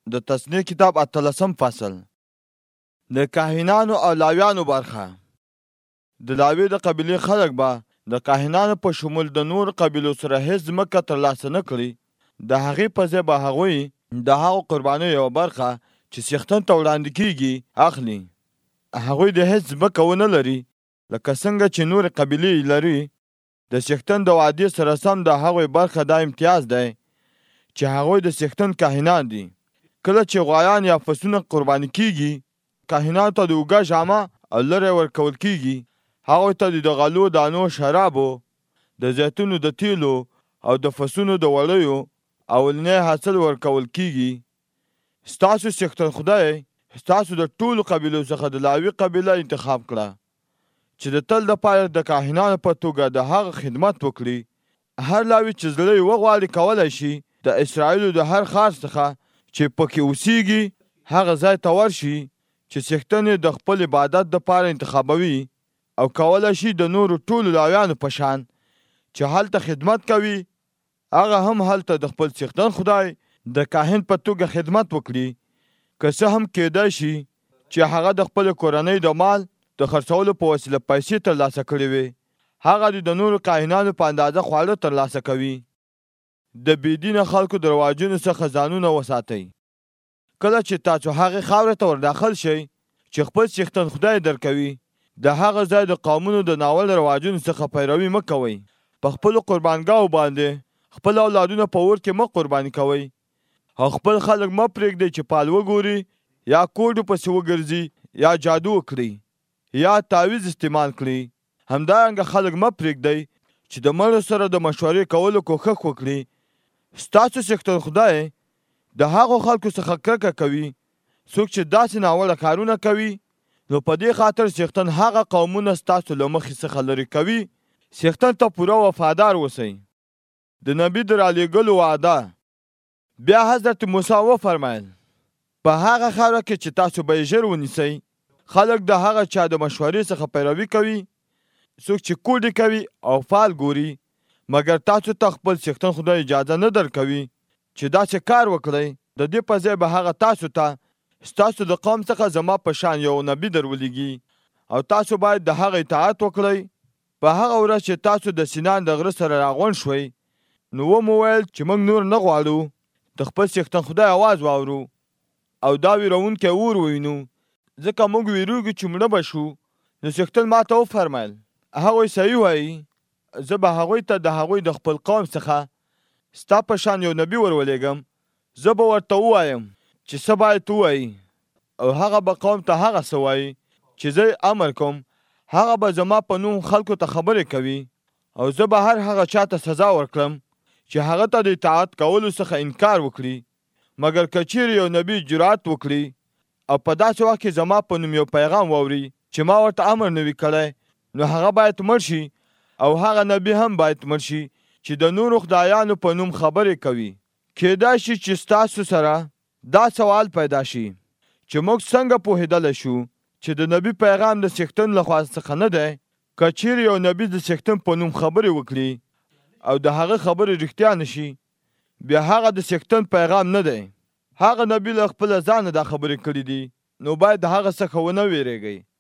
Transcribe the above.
د تثنیه کتاب 18 فصل. د کاهنانو او لاویانو برخه. د لاوی د قبیلې خلک به د کاهنانو په شمول د نور قبیلو سره هیڅ ځمکه ترلاسه نه کړي. د هغې په ځای به هغوی د هغو قربانیو یوه برخه چې څښتن ته وړاندې کیږي اخلي. هغوی د هیڅ ځمکه ونه لري لکه څنګه چې نور قبیلې لري. د څښتن د وعدې سره سم د هغوی برخه دا امتیاز دی چې هغوی د څښتن کاهنان دي. کله چې غوایان یا پسونه قرباني کیږي، کاهنانو ته د اوږه جامه او لرې ورکول کیږي. هغوی ته د غلو، دانو، شرابو، د زیتونو د تیلو او د فسونو د وړیو اولنی حاصل ورکول کیږي. ستاسو څښتن خدای ستاسو د ټولو قبیلو څخه د لاوي قبیله انتخاب کړه چې د تل دپاره د کاهنانو په توګه د هغه خدمت وکړي. هر لاوي چې زړه یې وغواړي کولی شي د اسرائیلو د هر ښار څخه چې پکې اوسیږي هغه ځای ته ورشي چې څښتن یې د خپل عبادت دپاره انتخابوي، او کولی شي د نورو ټولو لاویانو په شان چې هلته خدمت کوي هغه هم هلته د خپل څښتن خدای د کاهن په توګه خدمت وکړي. که څه هم کیدای شي چې هغه د خپل کورنۍ د مال د خرڅولو په وسیله پیسې ترلاسه کړې وي، هغه د نورو کاهنانو په اندازه خواړه ترلاسه کوي. د بېدینه خلکو د رواجونو څخه ځانونه وساتئ. کله چې تاسو هغې خاورې ته ورداخل شئ چې خپل څښتن خدای درکوي، د هغه ځای د قومونو د ناول رواجونو څخه پیروي مه کوئ. په خپلو قربانګاو باندې خپل اولادونه په اور کې مه قرباني کوئ، او خپل خلک مه پرېږدئ چې پال وګوري یا کوډو پسې وګرځي یا جادو وکړي یا تعویض استعمال کړي. همدارنګه خلک مه پرېږدئ چې د مړو سره د مشورې کولو کوښښ وکړي. ستاسو څښتن خدای د هغو خلکو څخه کرکه کوي څوک چې داسې ناوړه کارونه کوي، نو په دې خاطر څښتن هغه قومونه ستاسو له مخې څخه لرې کوي. څښتن ته پوره وفادار اوسئ. د نبي د رالیږلو وعده. بیا حضرت موسی وفرمایل په هغه خاوره کې چې تاسو به یې ژر ونیسئ، خلک د هغه چا د مشورې څخه پیروي کوي څوک چې کوډې کوي او فال ګوري، مګر تاسو ته خپل څښتن خدای اجازه نه درکوي چې داسې کار وکړئ. د دې په ځای به هغه تاسو ته ستاسو د قوم څخه زما په شان یو نبي درولېږي، او تاسو باید د هغه اطاعت وکړئ. په هغه ورځ چې تاسو د سینان د غره سره راغونډ شوئ، نو ومو ویل چې موږ نور نه غواړو د خپل څښتن خدای اواز واورو او دا ویرونکی اور ووینو، ځکه موږ ویرېږو چې مړه به شو. نو څښتن ما ته وفرمیل هغوی صحیح وایي، زه به هغوی ته د هغوی د خپل قوم څخه ستا په شان یو نبي ورولېږم. زه به ورته ووایم چې څه باید ووایي، او هغه به قوم ته هغه څه وایي چې زه امر کوم. هغه به زما په نوم خلکو ته خبرې کوي، او زه به هر هغه چا ته سزا ورکړم چې هغه ته د اطاعت کولو څخه انکار وکړي. مګر که چیرې یو نبي جرأت وکړي او په داسې وخت کې زما په نوم یو پیغام واوري چې ما ورته امر نه وي کړی، نو هغه باید مړ شي، او هغه نبی هم باید مړ شي چې د نورو خدایانو په نوم خبرې کوي. کیدای شي چې ستاسو سره دا سوال پیدا شي چې موږ څنګه پوهېدلی شو چې د نبي پیغام د څښتن له خوا څخه نه دی. که چیرې یو نبي د څښتن په نوم خبرې وکړي او د هغه خبرې رښتیا نه شي، بیا هغه د څښتن پیغام نه دی. هغه نبي له خپله ځانه دا خبرې کړي دي، نو باید د هغه څخه ونه ویرېږئ.